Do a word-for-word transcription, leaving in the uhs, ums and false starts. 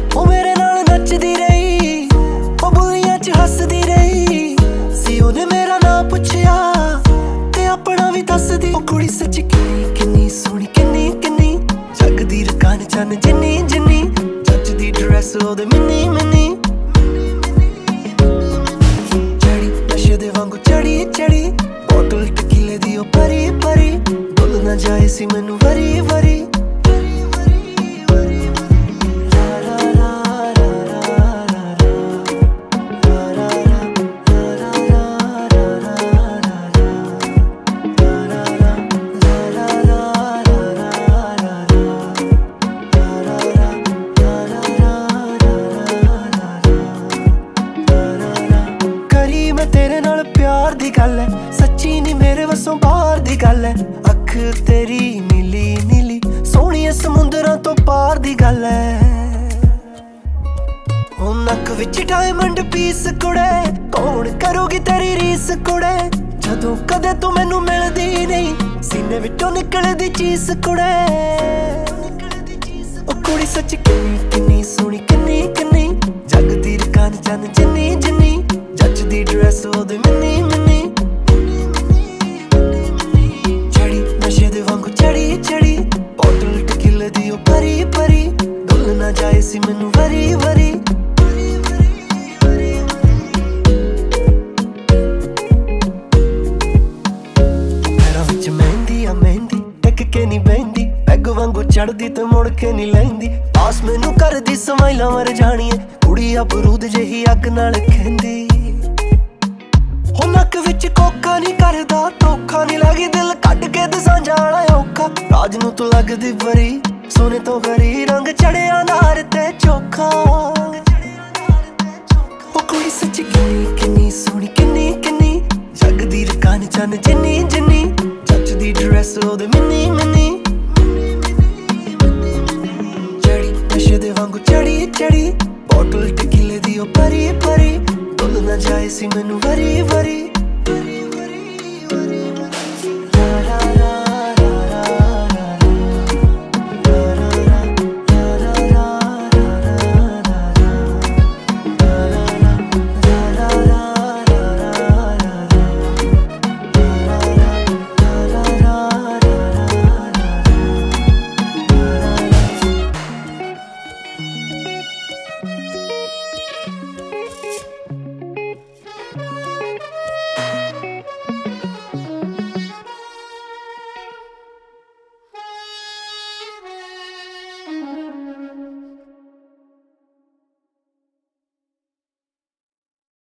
ਉਹ ਮੇਰੇ ਨਾਲ ਨੱਚਦੀ ਰਹੀ, ਉਹ ਬੁੱਲੀਆਂ ਚ ਹੱਸਦੀ ਰਹੀ ਸੀ। ਉਹਨੇ ਮੇਰਾ ਨਾਂ ਪੁੱਛਿਆ ਤੇ ਆਪਣਾ ਵੀ ਦੱਸਦੀ। ਉਹ ਕੁੜੀ ਸੱਚੀ ਕਿੰਨੀ ਕਿੰਨੀ ਸੋਹਣੀ, ਕਿੰਨੀ ਕਿੰਨੀ ਜਗਦੀ ਰਕਾਨ ਚੰਨ ਜਿੰਨੀ ਜਿੰਨੀ ਜੱਚਦੀ ਡਰੈਸ ਉਹਦੇ ਮਿੰਨੀ ਮਿੰਨੀ। ਚੜੀ ਨਸ਼ੇ ਦੇ ਵਾਂਗੂ ਚੜੀ ਚੜੀ ਬੋਤਲ ਟਕੀਲੇ ਦੀ ਉਹ ਭਰੀ ਭਰੀ, ਡੁੱਲ ਨਾ ਜਾਏ ਸੀ ਮੈਨੂੰ ਵਰੀ ਵਰੀ। तेरे नाल प्यार दी गल है, सच्ची नी मेरे वसों बाहर दी गल है। अख तेरी नीली नीली सोहणिया समुंदरां तो पार दी गल है। ओ नक विच डायमंड पीस कुड़े, कौन करूगी तेरी रीस कुड़े। जदों कदे तू मैनू मिलदी नहीं, सीने विचों निकलदी चीस कुड़े। ओ कुड़ी सच किन्नी किन्नी सोहणी, किन्नी किन्नी जगदी रकान चन्न जिन्नी जिन्नी जचदी ड्रेस ਉਹਦੇ ਮਿੰਨੀ ਮਿੰਨੀ। ਚੜੀ ਨਸ਼ੇ ਦੇ ਵਾਂਗੂ ਚੜੀ ਚੜੀ ਬੋਤਲ ਟਕੀਲੇ ਦੀ ਉਹ ਭਰੀ ਭਰੀ, ਡੁੱਲ ਨਾ ਜਾਏ ਸੀ ਮੈਨੂੰ ਵਰੀ ਵਰੀ। ਪੈਰਾਂ ਵਿੱਚ ਮਹਿੰਦੀ ਆ ਮਹਿੰਦੀ ਟਿਕ ਕੇ ਨੀ ਬਹਿੰਦੀ, ਪੈਗ ਵਾਂਗੂ ਚੜਦੀ ਤੇ ਮੁੜ ਕੇ ਨੀ ਲੈਂਦੀ। ਪਾਸ ਮੈਨੂੰ ਕਰਦੀ ਸਮਾਈਲਾਂ ਮਰ ਜਾਣੀਏ, ਕੁੜੀ ਆ ਬਰੂਦ ਜਿਹੀ ਅੱਗ ਨਾਲ ਖਹਿੰਦੀ। ਉਹ ਨੱਕ ਵਿੱਚ ਕੋਕਾ ਨੀ ਕਰਦਾ ਧੋਖਾ, ਨੀ ਲੱਗੀ ਦਿਲ ਕੱਢ ਕੇ ਦਸਾਂ ਜਾਣਾ ਔਖਾ। ਰਾਜ ਨੂੰ ਤੂੰ ਲੱਗਦੀ ਬਰੀ, ਸੋਨੇ ਤੋਂ ਗਰੀ ਰੰਗ ਚੜਿਆ ਨਾਰ ਤੇ ਚੋਖਾ। ਉਹ ਕੁੜੀ ਸੱਚੀ ਕਿੰਨੀ ਕਿੰਨੀ ਸੋਹਣੀ, ਕਿੰਨੀ ਕਿੰਨੀ ਜਗਦੀ ਰਕਾਨ ਚੰਨ ਜਿੰਨੀ ਜਿੰਨੀ ਜੱਚਦੀ ਡਰੈਸ ਉਹਦੇ ਮਿੰਨੀ ਮਿੰਨੀ। ਚੜੀ ਨਸ਼ੇ ਦੇ ਵਾਂਗੂ ਚੜੀ ਚੜੀ ਬੋਤਲ ਟਕੀਲੇ ਦੀ ਉਹ ਭਰੀ ਭਰੀ, ਡੁੱਲ ਨਾ ਜਾਏ ਸੀ ਮੈਨੂੰ ਵਰੀ ਵਰੀ।